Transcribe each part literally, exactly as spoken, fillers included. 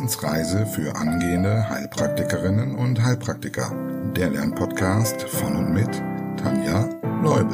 Wissensreise für angehende Heilpraktikerinnen und Heilpraktiker. Der Lernpodcast von und mit Tanja Leubel.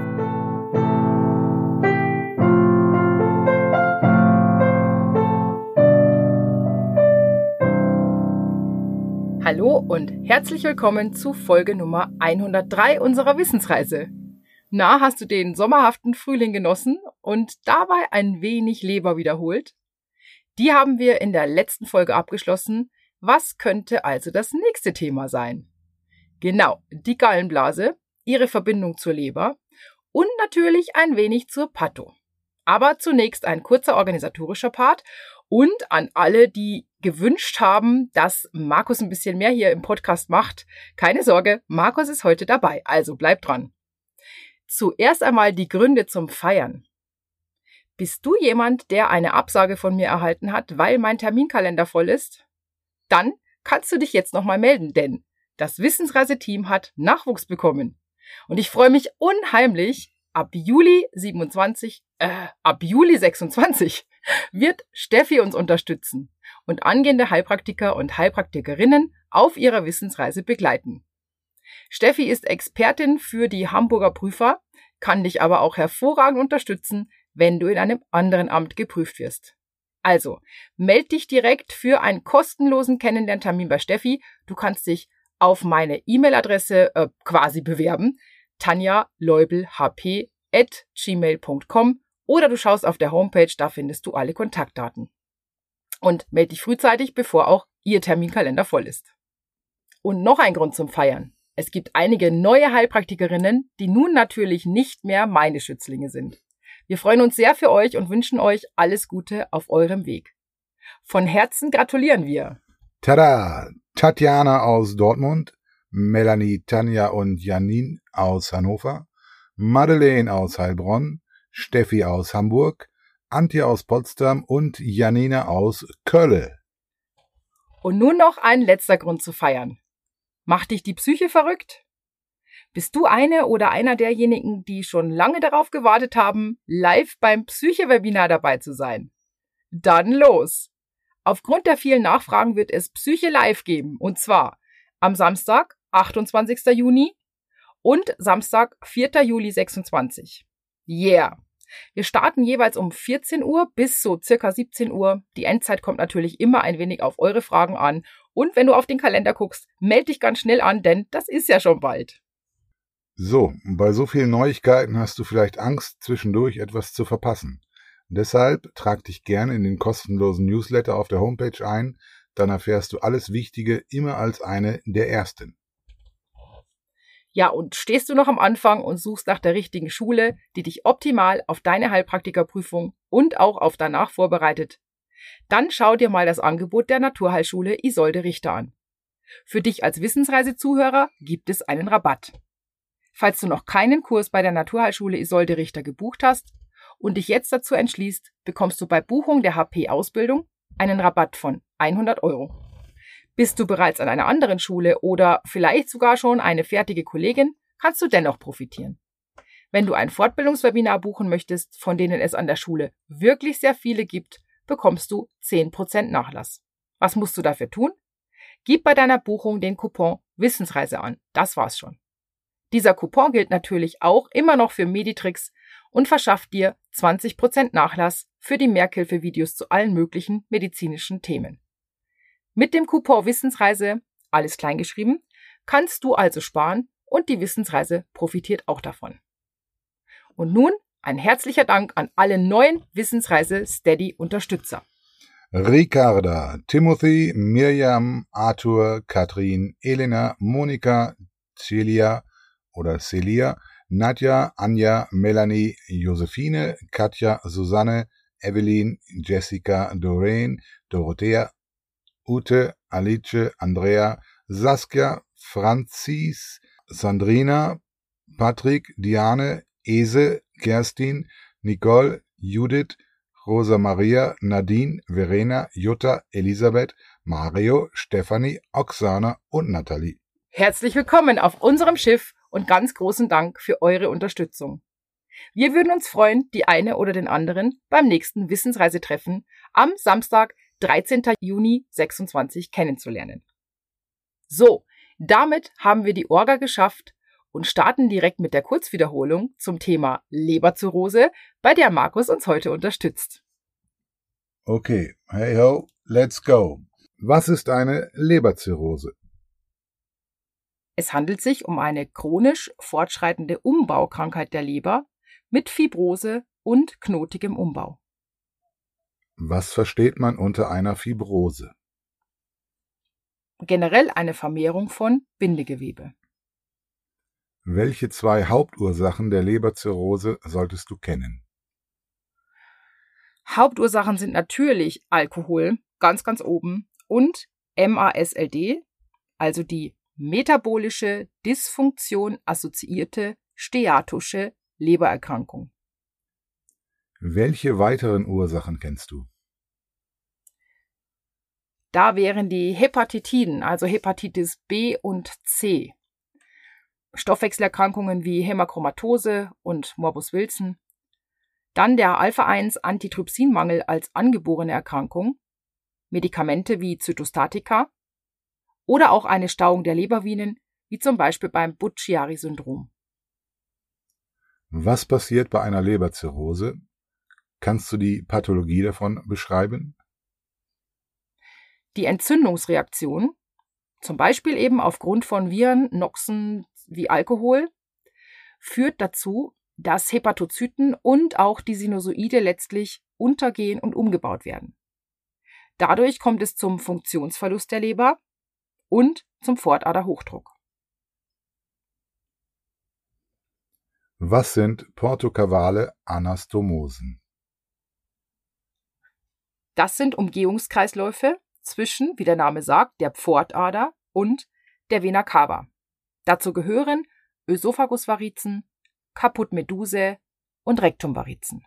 Hallo und herzlich willkommen zu Folge Nummer hundertdrei unserer Wissensreise. Na, hast du den sommerhaften Frühling genossen und dabei ein wenig Leber wiederholt? Die haben wir in der letzten Folge abgeschlossen. Was könnte also das nächste Thema sein? Genau, die Gallenblase, ihre Verbindung zur Leber und natürlich ein wenig zur Patho. Aber zunächst ein kurzer organisatorischer Part und an alle, die gewünscht haben, dass Markus ein bisschen mehr hier im Podcast macht. Keine Sorge, Markus ist heute dabei, also bleibt dran. Zuerst einmal die Gründe zum Feiern. Bist du jemand, der eine Absage von mir erhalten hat, weil mein Terminkalender voll ist? Dann kannst du dich jetzt nochmal melden, denn das Wissensreise-Team hat Nachwuchs bekommen. Und ich freue mich unheimlich, ab Juli siebenundzwanzig, äh, ab Juli sechsundzwanzig wird Steffi uns unterstützen und angehende Heilpraktiker und Heilpraktikerinnen auf ihrer Wissensreise begleiten. Steffi ist Expertin für die Hamburger Prüfer, kann dich aber auch hervorragend unterstützen, wenn du in einem anderen Amt geprüft wirst. Also, meld dich direkt für einen kostenlosen Kennenlerntermin bei Steffi. Du kannst dich auf meine E-Mail-Adresse äh, quasi bewerben, tanja leubel h p at gmail punkt com, oder du schaust auf der Homepage, da findest du alle Kontaktdaten. Und meld dich frühzeitig, bevor auch ihr Terminkalender voll ist. Und noch ein Grund zum Feiern. Es gibt einige neue Heilpraktikerinnen, die nun natürlich nicht mehr meine Schützlinge sind. Wir freuen uns sehr für euch und wünschen euch alles Gute auf eurem Weg. Von Herzen gratulieren wir. Tada! Tatjana aus Dortmund, Melanie, Tanja und Janine aus Hannover, Madeleine aus Heilbronn, Steffi aus Hamburg, Antje aus Potsdam und Janina aus Köln. Und nun noch ein letzter Grund zu feiern. Macht dich die Psyche verrückt? Bist du eine oder einer derjenigen, die schon lange darauf gewartet haben, live beim Psyche-Webinar dabei zu sein? Dann los! Aufgrund der vielen Nachfragen wird es Psyche Live geben, und zwar am Samstag, achtundzwanzigsten Juni und Samstag, vierten Juli sechsundzwanzig. Yeah! Wir starten jeweils um vierzehn Uhr bis so circa siebzehn Uhr. Die Endzeit kommt natürlich immer ein wenig auf eure Fragen an. Und wenn du auf den Kalender guckst, melde dich ganz schnell an, denn das ist ja schon bald. So, bei so vielen Neuigkeiten hast du vielleicht Angst, zwischendurch etwas zu verpassen. Deshalb trag dich gerne in den kostenlosen Newsletter auf der Homepage ein, dann erfährst du alles Wichtige immer als eine der ersten. Ja, und stehst du noch am Anfang und suchst nach der richtigen Schule, die dich optimal auf deine Heilpraktikerprüfung und auch auf danach vorbereitet? Dann schau dir mal das Angebot der Naturheilschule Isolde Richter an. Für dich als Wissensreise-Zuhörer gibt es einen Rabatt. Falls du noch keinen Kurs bei der Naturheilschule Isolde Richter gebucht hast und dich jetzt dazu entschließt, bekommst du bei Buchung der H P-Ausbildung einen Rabatt von hundert Euro. Bist du bereits an einer anderen Schule oder vielleicht sogar schon eine fertige Kollegin, kannst du dennoch profitieren. Wenn du ein Fortbildungswebinar buchen möchtest, von denen es an der Schule wirklich sehr viele gibt, bekommst du zehn Prozent Nachlass. Was musst du dafür tun? Gib bei deiner Buchung den Coupon Wissensreise an. Das war's schon. Dieser Coupon gilt natürlich auch immer noch für Meditrix und verschafft dir zwanzig Prozent Nachlass für die Merkhilfe-Videos zu allen möglichen medizinischen Themen. Mit dem Coupon Wissensreise, alles kleingeschrieben, kannst du also sparen und die Wissensreise profitiert auch davon. Und nun ein herzlicher Dank an alle neuen Wissensreise-Steady-Unterstützer. Ricarda, Timothy, Mirjam, Arthur, Katrin, Elena, Monika, Celia oder Celia, Nadja, Anja, Melanie, Josephine, Katja, Susanne, Evelyn, Jessica, Doreen, Dorothea, Ute, Alice, Andrea, Saskia, Franzis, Sandrina, Patrick, Diane, Ese, Kerstin, Nicole, Judith, Rosa Maria, Nadine, Verena, Jutta, Elisabeth, Mario, Stefanie, Oksana und Nathalie. Herzlich willkommen auf unserem Schiff und ganz großen Dank für eure Unterstützung. Wir würden uns freuen, die eine oder den anderen beim nächsten Wissensreisetreffen am Samstag, dreizehnten Juni sechsundzwanzig kennenzulernen. So, damit haben wir die Orga geschafft und starten direkt mit der Kurzwiederholung zum Thema Leberzirrhose, bei der Markus uns heute unterstützt. Okay, hey ho, let's go. Was ist eine Leberzirrhose? Es handelt sich um eine chronisch fortschreitende Umbaukrankheit der Leber mit Fibrose und knotigem Umbau. Was versteht man unter einer Fibrose? Generell eine Vermehrung von Bindegewebe. Welche zwei Hauptursachen der Leberzirrhose solltest du kennen? Hauptursachen sind natürlich Alkohol, ganz, ganz oben, und M A S L D, also die metabolische Dysfunktion assoziierte steatische Lebererkrankung. Welche weiteren Ursachen kennst du? Da wären die Hepatitiden, also Hepatitis B und C, Stoffwechselerkrankungen wie Hämachromatose und Morbus Wilson, dann der Alpha eins Antitrypsinmangel als angeborene Erkrankung, Medikamente wie Zytostatika oder auch eine Stauung der Lebervenen, wie zum Beispiel beim Budd-Chiari-Syndrom. Was passiert bei einer Leberzirrhose? Kannst du die Pathologie davon beschreiben? Die Entzündungsreaktion, zum Beispiel eben aufgrund von Viren, Noxen wie Alkohol, führt dazu, dass Hepatozyten und auch die Sinusoide letztlich untergehen und umgebaut werden. Dadurch kommt es zum Funktionsverlust der Leber und zum Fortaderhochdruck. Was sind portokavale Anastomosen? Das sind Umgehungskreisläufe zwischen, wie der Name sagt, der Pfortader und der Vena cava. Dazu gehören Ösophagusvarizen, Caput medusae und Rektumvarizen.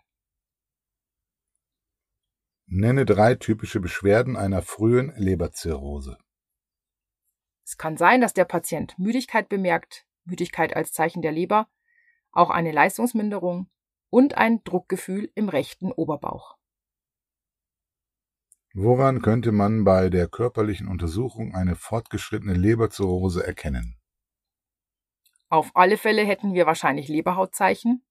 Nenne drei typische Beschwerden einer frühen Leberzirrhose. Es kann sein, dass der Patient Müdigkeit bemerkt, Müdigkeit als Zeichen der Leber, auch eine Leistungsminderung und ein Druckgefühl im rechten Oberbauch. Woran könnte man bei der körperlichen Untersuchung eine fortgeschrittene Leberzirrhose erkennen? Auf alle Fälle hätten wir wahrscheinlich Leberhautzeichen,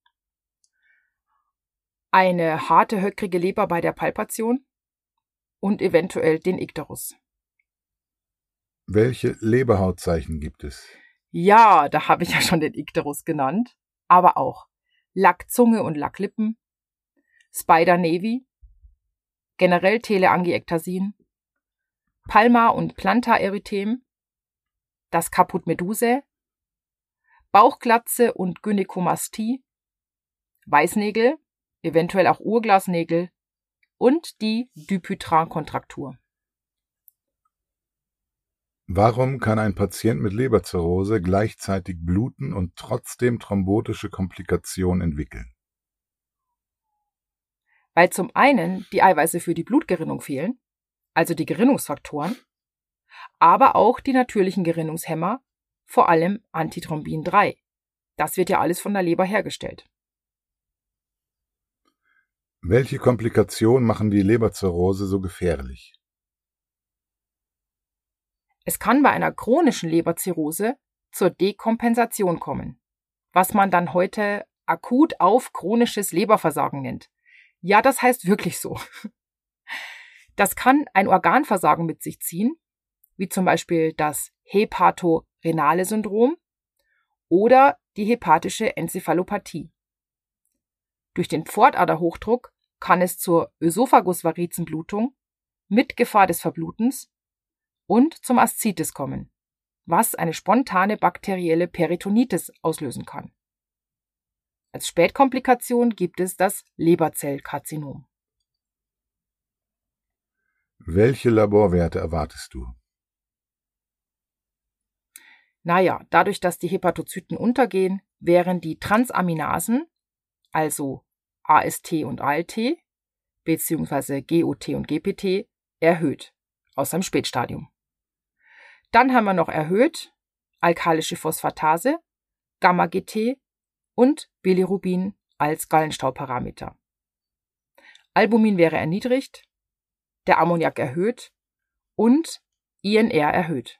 eine harte, höckrige Leber bei der Palpation und eventuell den Ikterus. Welche Leberhautzeichen gibt es? Ja, da habe ich ja schon den Ikterus genannt, aber auch Lackzunge und Lacklippen, Spider Navy, generell Teleangiektasin, Palmar- und Plantarerythem, das Caput medusae, Bauchglatze und Gynäkomastie, Weißnägel, eventuell auch Urglasnägel und die Dupuytren-Kontraktur. Warum kann ein Patient mit Leberzirrhose gleichzeitig bluten und trotzdem thrombotische Komplikationen entwickeln? Weil zum einen die Eiweiße für die Blutgerinnung fehlen, also die Gerinnungsfaktoren, aber auch die natürlichen Gerinnungshemmer, vor allem Antithrombin drei. Das wird ja alles von der Leber hergestellt. Welche Komplikationen machen die Leberzirrhose so gefährlich? Es kann bei einer chronischen Leberzirrhose zur Dekompensation kommen, was man dann heute akut auf chronisches Leberversagen nennt. Ja, das heißt wirklich so. Das kann ein Organversagen mit sich ziehen, wie zum Beispiel das hepatorenale Syndrom oder die hepatische Enzephalopathie. Durch den Pfortaderhochdruck kann es zur Ösophagusvarizenblutung mit Gefahr des Verblutens und zum Aszites kommen, was eine spontane bakterielle Peritonitis auslösen kann. Als Spätkomplikation gibt es das Leberzellkarzinom. Welche Laborwerte erwartest du? Naja, dadurch, dass die Hepatozyten untergehen, wären die Transaminasen, also A S T und A L T, beziehungsweise G O T und G P T, erhöht, aus einem Spätstadium. Dann haben wir noch erhöht alkalische Phosphatase, Gamma-G T und Bilirubin als Gallenstauparameter. Albumin wäre erniedrigt, der Ammoniak erhöht und I N R erhöht.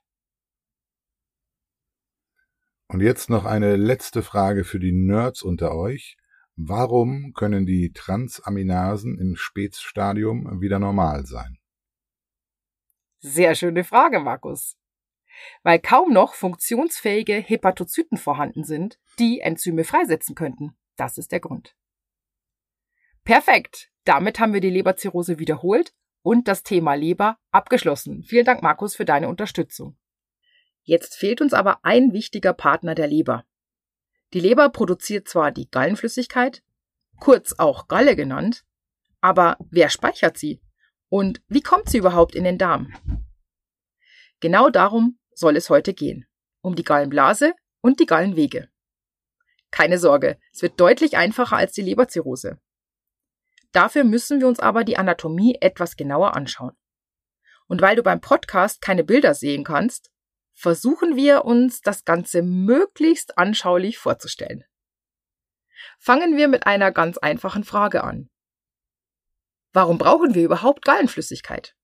Und jetzt noch eine letzte Frage für die Nerds unter euch. Warum können die Transaminasen im Spätstadium wieder normal sein? Sehr schöne Frage, Markus. Weil kaum noch funktionsfähige Hepatozyten vorhanden sind, die Enzyme freisetzen könnten. Das ist der Grund. Perfekt. Damit haben wir die Leberzirrhose wiederholt und das Thema Leber abgeschlossen. Vielen Dank, Markus, für deine Unterstützung. Jetzt fehlt uns aber ein wichtiger Partner der Leber. Die Leber produziert zwar die Gallenflüssigkeit, kurz auch Galle genannt, aber wer speichert sie? Und wie kommt sie überhaupt in den Darm? Genau darum soll es heute gehen. Um die Gallenblase und die Gallenwege. Keine Sorge, es wird deutlich einfacher als die Leberzirrhose. Dafür müssen wir uns aber die Anatomie etwas genauer anschauen. Und weil du beim Podcast keine Bilder sehen kannst, versuchen wir uns das Ganze möglichst anschaulich vorzustellen. Fangen wir mit einer ganz einfachen Frage an. Warum brauchen wir überhaupt Gallenflüssigkeit?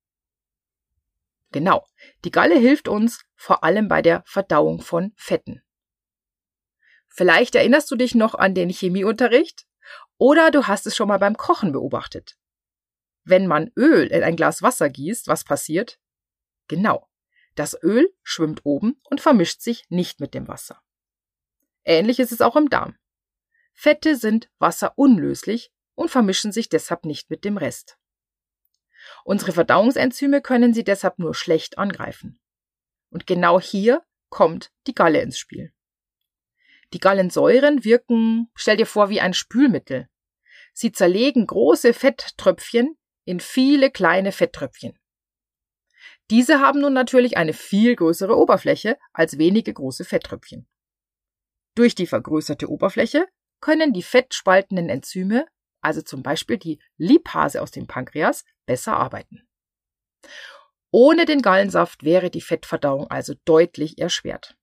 Genau, die Galle hilft uns vor allem bei der Verdauung von Fetten. Vielleicht erinnerst du dich noch an den Chemieunterricht oder du hast es schon mal beim Kochen beobachtet. Wenn man Öl in ein Glas Wasser gießt, was passiert? Genau, das Öl schwimmt oben und vermischt sich nicht mit dem Wasser. Ähnlich ist es auch im Darm. Fette sind wasserunlöslich und vermischen sich deshalb nicht mit dem Rest. Unsere Verdauungsenzyme können sie deshalb nur schlecht angreifen. Und genau hier kommt die Galle ins Spiel. Die Gallensäuren wirken, stell dir vor, wie ein Spülmittel. Sie zerlegen große Fetttröpfchen in viele kleine Fetttröpfchen. Diese haben nun natürlich eine viel größere Oberfläche als wenige große Fetttröpfchen. Durch die vergrößerte Oberfläche können die fettspaltenden Enzyme, also zum Beispiel die Lipase aus dem Pankreas, besser arbeiten. Ohne den Gallensaft wäre die Fettverdauung also deutlich erschwert.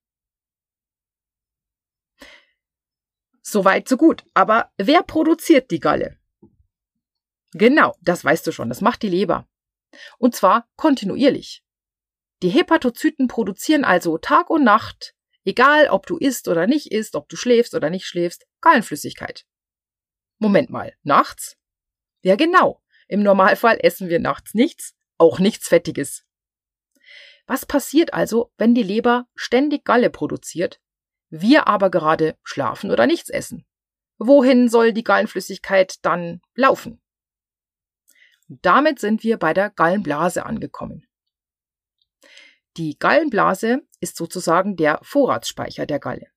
Soweit, so gut. Aber wer produziert die Galle? Genau, das weißt du schon, das macht die Leber. Und zwar kontinuierlich. Die Hepatozyten produzieren also Tag und Nacht, egal ob du isst oder nicht isst, ob du schläfst oder nicht schläfst, Gallenflüssigkeit. Moment mal, nachts? Ja genau, im Normalfall essen wir nachts nichts, auch nichts Fettiges. Was passiert also, wenn die Leber ständig Galle produziert, wir aber gerade schlafen oder nichts essen? Wohin soll die Gallenflüssigkeit dann laufen? Und damit sind wir bei der Gallenblase angekommen. Die Gallenblase ist sozusagen der Vorratsspeicher der Galle.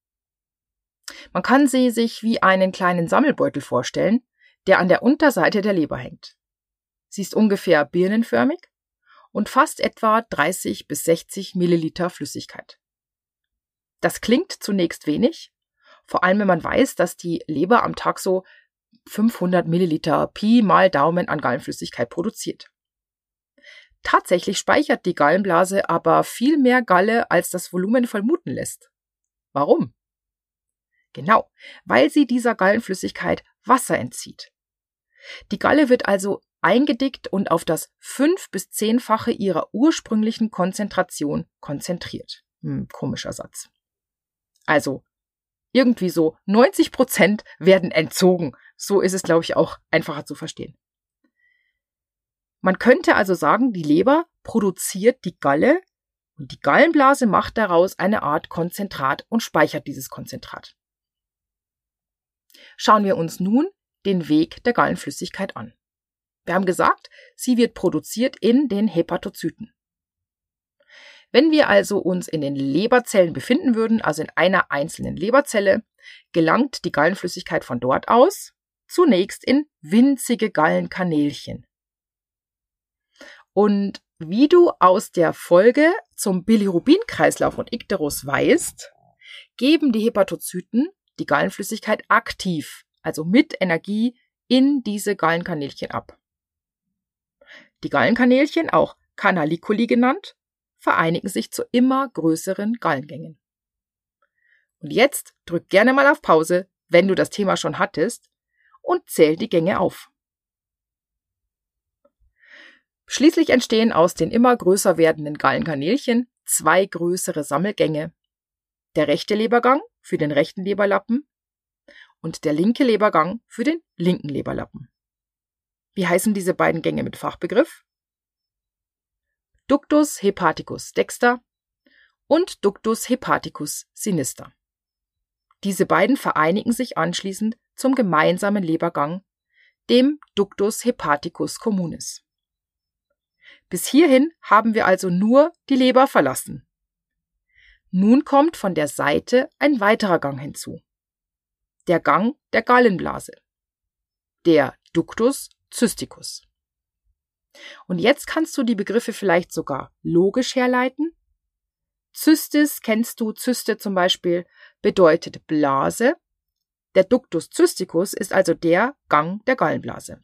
Man kann sie sich wie einen kleinen Sammelbeutel vorstellen, der an der Unterseite der Leber hängt. Sie ist ungefähr birnenförmig und fasst etwa dreißig bis sechzig Milliliter Flüssigkeit. Das klingt zunächst wenig, vor allem wenn man weiß, dass die Leber am Tag so fünfhundert Milliliter Pi mal Daumen an Gallenflüssigkeit produziert. Tatsächlich speichert die Gallenblase aber viel mehr Galle, als das Volumen vermuten lässt. Warum? Genau, weil sie dieser Gallenflüssigkeit Wasser entzieht. Die Galle wird also eingedickt und auf das fünf- bis zehnfache ihrer ursprünglichen Konzentration konzentriert. Hm, komischer Satz. Also, irgendwie so neunzig Prozent werden entzogen. So ist es, glaube ich, auch einfacher zu verstehen. Man könnte also sagen, die Leber produziert die Galle und die Gallenblase macht daraus eine Art Konzentrat und speichert dieses Konzentrat. Schauen wir uns nun den Weg der Gallenflüssigkeit an. Wir haben gesagt, sie wird produziert in den Hepatozyten. Wenn wir also uns in den Leberzellen befinden würden, also in einer einzelnen Leberzelle, gelangt die Gallenflüssigkeit von dort aus zunächst in winzige Gallenkanälchen. Und wie du aus der Folge zum Bilirubin-Kreislauf und Ikterus weißt, geben die Hepatozyten die Gallenflüssigkeit aktiv, also mit Energie, in diese Gallenkanälchen ab. Die Gallenkanälchen, auch Canaliculi genannt, vereinigen sich zu immer größeren Gallengängen. Und jetzt drück gerne mal auf Pause, wenn du das Thema schon hattest, und zähl die Gänge auf. Schließlich entstehen aus den immer größer werdenden Gallenkanälchen zwei größere Sammelgänge. Der rechte Lebergang für den rechten Leberlappen und der linke Lebergang für den linken Leberlappen. Wie heißen diese beiden Gänge mit Fachbegriff? Ductus hepaticus dexter und Ductus hepaticus sinister. Diese beiden vereinigen sich anschließend zum gemeinsamen Lebergang, dem Ductus hepaticus communis. Bis hierhin haben wir also nur die Leber verlassen. Nun kommt von der Seite ein weiterer Gang hinzu. Der Gang der Gallenblase. Der Ductus cysticus. Und jetzt kannst du die Begriffe vielleicht sogar logisch herleiten. Cystis kennst du, Zyste zum Beispiel bedeutet Blase. Der Ductus cysticus ist also der Gang der Gallenblase.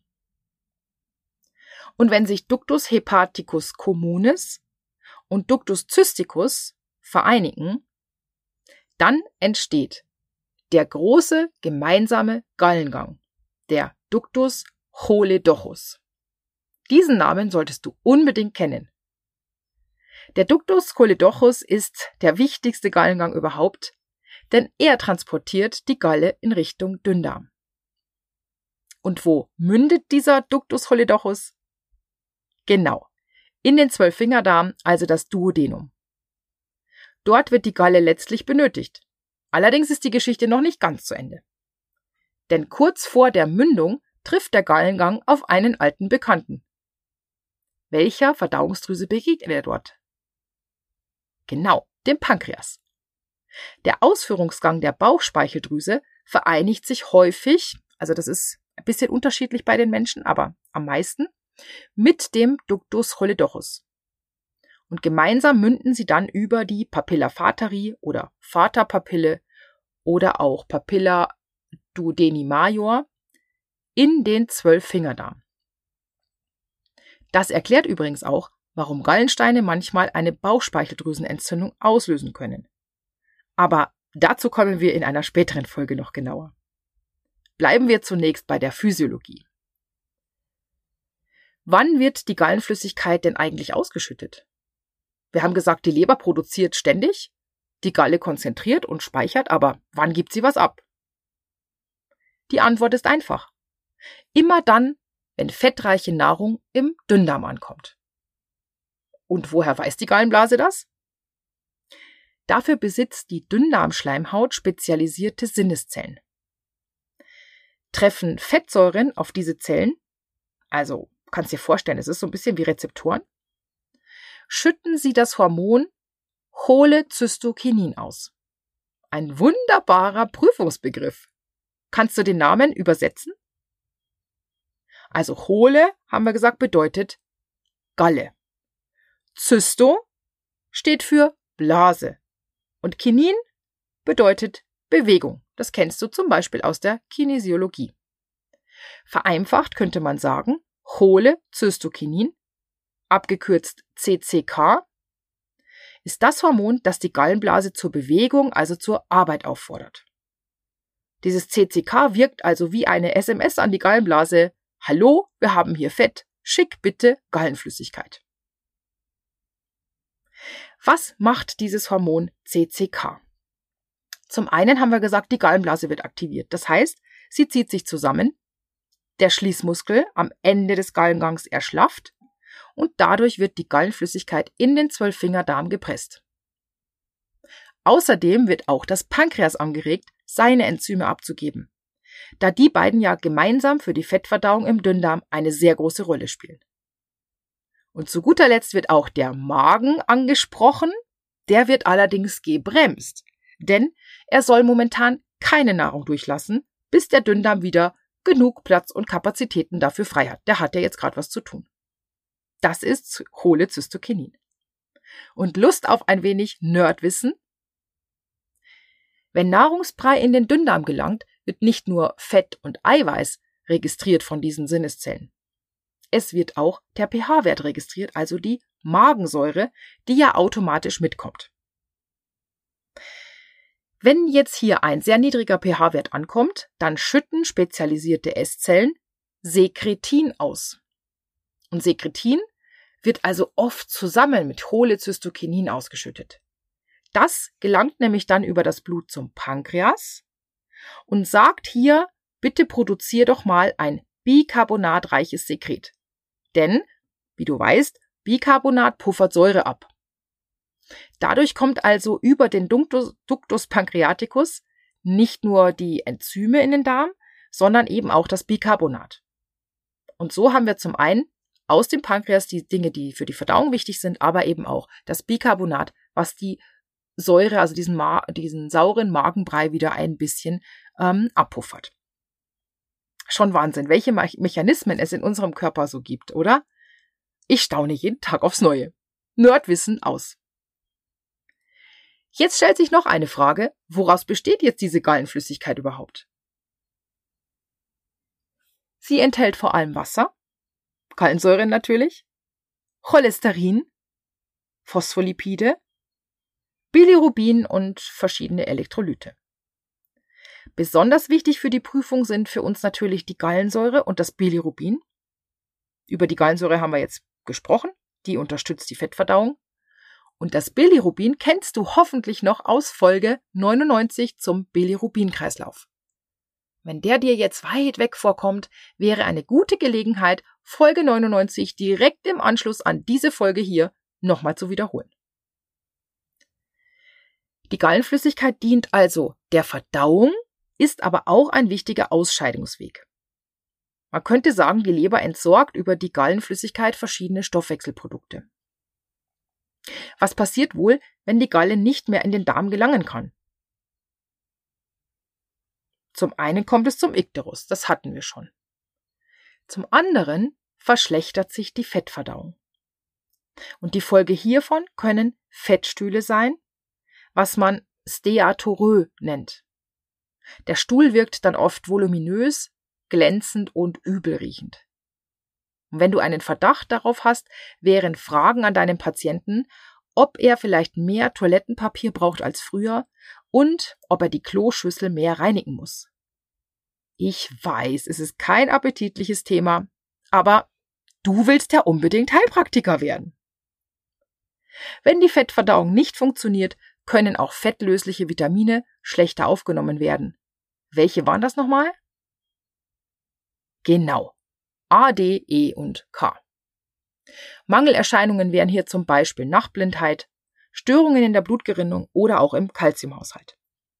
Und wenn sich Ductus hepaticus communis und Ductus cysticus vereinigen, dann entsteht der große gemeinsame Gallengang, der Ductus choledochus. Diesen Namen solltest du unbedingt kennen. Der Ductus choledochus ist der wichtigste Gallengang überhaupt, denn er transportiert die Galle in Richtung Dünndarm. Und wo mündet dieser Ductus choledochus? Genau, in den Zwölffingerdarm, also das Duodenum. Dort wird die Galle letztlich benötigt. Allerdings ist die Geschichte noch nicht ganz zu Ende. Denn kurz vor der Mündung trifft der Gallengang auf einen alten Bekannten. Welcher Verdauungsdrüse begegnet er dort? Genau, dem Pankreas. Der Ausführungsgang der Bauchspeicheldrüse vereinigt sich häufig, also das ist ein bisschen unterschiedlich bei den Menschen, aber am meisten, mit dem Ductus choledochus. Und gemeinsam münden sie dann über die Papilla fateri oder Vaterpapille oder auch Papilla duodeni major in den Zwölffingerdarm. Das erklärt übrigens auch, warum Gallensteine manchmal eine Bauchspeicheldrüsenentzündung auslösen können. Aber dazu kommen wir in einer späteren Folge noch genauer. Bleiben wir zunächst bei der Physiologie. Wann wird die Gallenflüssigkeit denn eigentlich ausgeschüttet? Wir haben gesagt, die Leber produziert ständig, die Galle konzentriert und speichert, aber wann gibt sie was ab? Die Antwort ist einfach. Immer dann, wenn fettreiche Nahrung im Dünndarm ankommt. Und woher weiß die Gallenblase das? Dafür besitzt die Dünndarmschleimhaut spezialisierte Sinneszellen. Treffen Fettsäuren auf diese Zellen, also kannst dir vorstellen, es ist so ein bisschen wie Rezeptoren, schütten sie das Hormon Cholecystokinin aus. Ein wunderbarer Prüfungsbegriff. Kannst du den Namen übersetzen? Also Chole, haben wir gesagt, bedeutet Galle. Zysto steht für Blase. Und Kinin bedeutet Bewegung. Das kennst du zum Beispiel aus der Kinesiologie. Vereinfacht könnte man sagen, Cholecystokinin, abgekürzt C C K, ist das Hormon, das die Gallenblase zur Bewegung, also zur Arbeit auffordert. Dieses C C K wirkt also wie eine S M S an die Gallenblase: Hallo, wir haben hier Fett, schick bitte Gallenflüssigkeit. Was macht dieses Hormon C C K? Zum einen haben wir gesagt, die Gallenblase wird aktiviert. Das heißt, sie zieht sich zusammen, der Schließmuskel am Ende des Gallengangs erschlafft und dadurch wird die Gallenflüssigkeit in den Zwölffingerdarm gepresst. Außerdem wird auch das Pankreas angeregt, seine Enzyme abzugeben, da die beiden ja gemeinsam für die Fettverdauung im Dünndarm eine sehr große Rolle spielen. Und zu guter Letzt wird auch der Magen angesprochen, der wird allerdings gebremst, denn er soll momentan keine Nahrung durchlassen, bis der Dünndarm wieder genug Platz und Kapazitäten dafür frei hat. Der hat ja jetzt gerade was zu tun. Das ist Cholecystokinin. Und Lust auf ein wenig Nerdwissen? Wenn Nahrungsbrei in den Dünndarm gelangt, wird nicht nur Fett und Eiweiß registriert von diesen Sinneszellen. Es wird auch der pH-Wert registriert, also die Magensäure, die ja automatisch mitkommt. Wenn jetzt hier ein sehr niedriger pH-Wert ankommt, dann schütten spezialisierte Esszellen Sekretin aus. Und Sekretin wird also oft zusammen mit Cholecystokinin ausgeschüttet. Das gelangt nämlich dann über das Blut zum Pankreas und sagt hier, bitte produzier doch mal ein bicarbonatreiches Sekret. Denn, wie du weißt, Bicarbonat puffert Säure ab. Dadurch kommt also über den Ductus, Ductus pancreaticus nicht nur die Enzyme in den Darm, sondern eben auch das Bicarbonat. Und so haben wir zum einen aus dem Pankreas die Dinge, die für die Verdauung wichtig sind, aber eben auch das Bicarbonat, was die Säure, also diesen, Ma- diesen sauren Magenbrei wieder ein bisschen ähm, abpuffert. Schon Wahnsinn, welche Me- Mechanismen es in unserem Körper so gibt, oder? Ich staune jeden Tag aufs Neue. Nerdwissen aus. Jetzt stellt sich noch eine Frage, woraus besteht jetzt diese Gallenflüssigkeit überhaupt? Sie enthält vor allem Wasser, Gallensäure natürlich, Cholesterin, Phospholipide, Bilirubin und verschiedene Elektrolyte. Besonders wichtig für die Prüfung sind für uns natürlich die Gallensäure und das Bilirubin. Über die Gallensäure haben wir jetzt gesprochen, die unterstützt die Fettverdauung. Und das Bilirubin kennst du hoffentlich noch aus Folge neunundneunzig zum Bilirubinkreislauf. Wenn der dir jetzt weit weg vorkommt, wäre eine gute Gelegenheit, Folge neunundneunzig direkt im Anschluss an diese Folge hier nochmal zu wiederholen. Die Gallenflüssigkeit dient also der Verdauung, ist aber auch ein wichtiger Ausscheidungsweg. Man könnte sagen, die Leber entsorgt über die Gallenflüssigkeit verschiedene Stoffwechselprodukte. Was passiert wohl, wenn die Galle nicht mehr in den Darm gelangen kann? Zum einen kommt es zum Ikterus, das hatten wir schon. Zum anderen verschlechtert sich die Fettverdauung. Und die Folge hiervon können Fettstühle sein, was man Steatorrhoe nennt. Der Stuhl wirkt dann oft voluminös, glänzend und übelriechend. Und wenn du einen Verdacht darauf hast, wären Fragen an deinen Patienten, ob er vielleicht mehr Toilettenpapier braucht als früher und ob er die Kloschüssel mehr reinigen muss. Ich weiß, es ist kein appetitliches Thema, aber du willst ja unbedingt Heilpraktiker werden. Wenn die Fettverdauung nicht funktioniert, können auch fettlösliche Vitamine schlechter aufgenommen werden. Welche waren das nochmal? Genau, A, D, E und K. Mangelerscheinungen wären hier zum Beispiel Nachtblindheit, Störungen in der Blutgerinnung oder auch im Calciumhaushalt.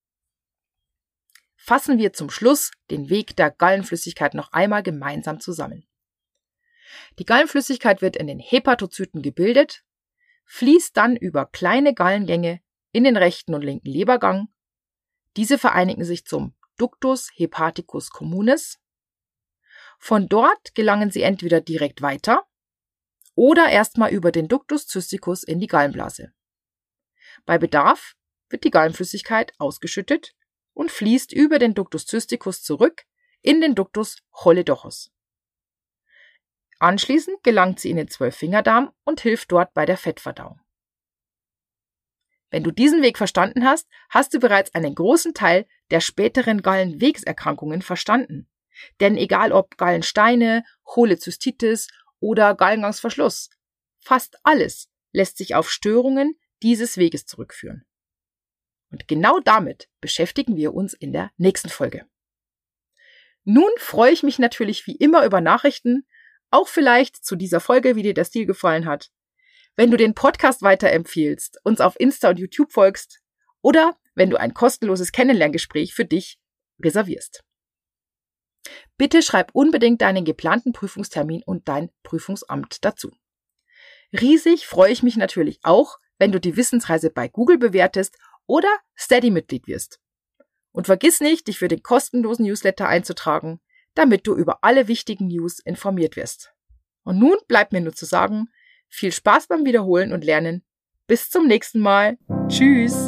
Fassen wir zum Schluss den Weg der Gallenflüssigkeit noch einmal gemeinsam zusammen. Die Gallenflüssigkeit wird in den Hepatozyten gebildet, fließt dann über kleine Gallengänge in den rechten und linken Lebergang. Diese vereinigen sich zum Ductus hepaticus communis. Von dort gelangen sie entweder direkt weiter oder erstmal über den Ductus cysticus in die Gallenblase. Bei Bedarf wird die Gallenflüssigkeit ausgeschüttet und fließt über den Ductus cysticus zurück in den Ductus choledochus. Anschließend gelangt sie in den Zwölffingerdarm und hilft dort bei der Fettverdauung. Wenn du diesen Weg verstanden hast, hast du bereits einen großen Teil der späteren Gallenwegserkrankungen verstanden. Denn egal ob Gallensteine, Cholezystitis oder Gallengangsverschluss, fast alles lässt sich auf Störungen dieses Weges zurückführen. Und genau damit beschäftigen wir uns in der nächsten Folge. Nun freue ich mich natürlich wie immer über Nachrichten, auch vielleicht zu dieser Folge, wie dir der Stil gefallen hat. Wenn du den Podcast weiterempfiehlst, uns auf Insta und YouTube folgst oder wenn du ein kostenloses Kennenlerngespräch für dich reservierst. Bitte schreib unbedingt deinen geplanten Prüfungstermin und dein Prüfungsamt dazu. Riesig freue ich mich natürlich auch, wenn du die Wissensreise bei Google bewertest oder Steady-Mitglied wirst. Und vergiss nicht, dich für den kostenlosen Newsletter einzutragen, damit du über alle wichtigen News informiert wirst. Und nun bleibt mir nur zu sagen, viel Spaß beim Wiederholen und Lernen. Bis zum nächsten Mal. Tschüss.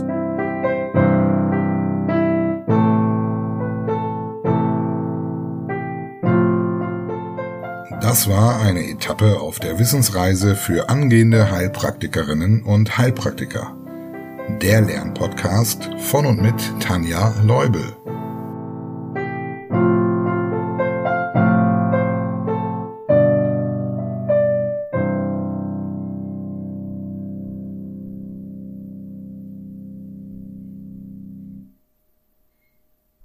Das war eine Etappe auf der Wissensreise für angehende Heilpraktikerinnen und Heilpraktiker. Der Lernpodcast von und mit Tanja Leubel.